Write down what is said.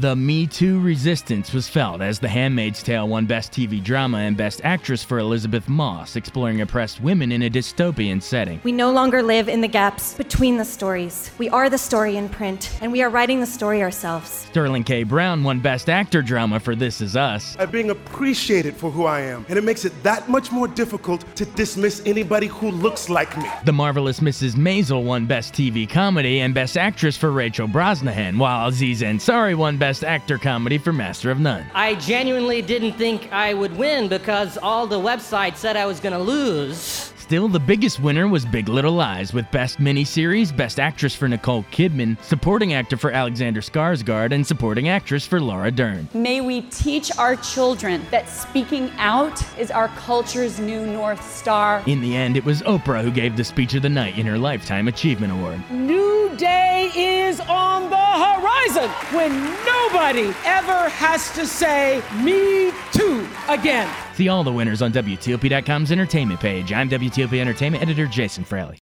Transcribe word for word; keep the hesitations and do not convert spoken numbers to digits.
The Me Too resistance was felt as The Handmaid's Tale won Best T V Drama and Best Actress for Elizabeth Moss, exploring oppressed women in a dystopian setting. We no longer live in the gaps between the stories. We are the story in print, and we are writing the story ourselves. Sterling K. Brown won Best Actor Drama for This Is Us. I'm being appreciated for who I am, and it makes it that much more difficult to dismiss anybody who looks like me. The Marvelous Missus Maisel won Best T V Comedy and Best Actress for Rachel Brosnahan, while Aziz Ansari won Best Actor Comedy for Master of None. I genuinely didn't think I would win because all the websites said I was gonna lose. Still, the biggest winner was Big Little Lies, with Best Miniseries, Best Actress for Nicole Kidman, Supporting Actor for Alexander Skarsgård, and Supporting Actress for Laura Dern. May we teach our children that speaking out is our culture's new North Star. In the end, it was Oprah who gave the speech of the night in her Lifetime Achievement Award. New day is on the horizon when nobody ever has to say me too again. See all the winners on W T O P dot com's entertainment page. I'm W T O P Entertainment editor Jason Fraley.